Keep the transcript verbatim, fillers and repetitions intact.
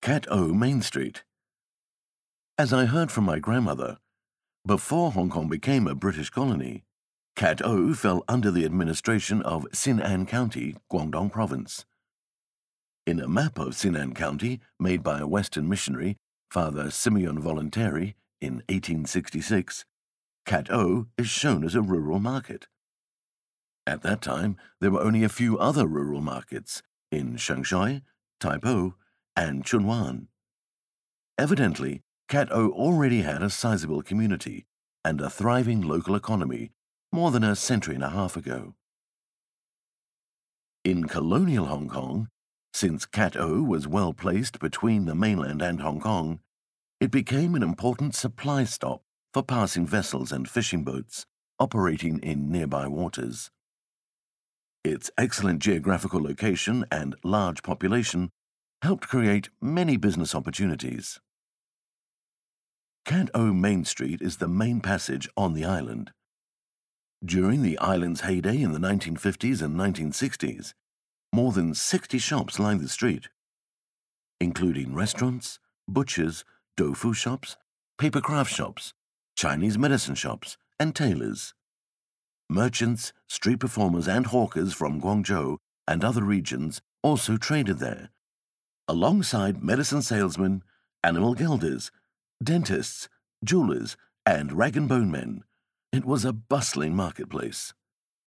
Cat O Main Street. As I heard from my grandmother, before Hong Kong became a British colony, Cat O fell under the administration of Sin An County, Guangdong Province. In a map of Sin An County made by a Western missionary, Father Simeon Voluntari, in eighteen sixty-six, Cat O is shown as a rural market. At that time, there were only a few other rural markets in Shengshui, Taipo, and Chunwan. Evidently, Cat O already had a sizable community and a thriving local economy more than a century and a half ago. In colonial Hong Kong, since Cat O was well placed between the mainland and Hong Kong, it became an important supply stop for passing vessels and fishing boats operating in nearby waters. Its excellent geographical location and large population helped create many business opportunities. Cat O Main Street is the main passage on the island. During the island's heyday in the nineteen fifties and nineteen sixties, more than sixty shops lined the street, including restaurants, butchers, tofu shops, paper craft shops, Chinese medicine shops, and tailors. Merchants, street performers, and hawkers from Guangzhou and other regions also traded there, alongside medicine salesmen, animal gelders, dentists, jewelers, and rag and bone men. It was a bustling marketplace.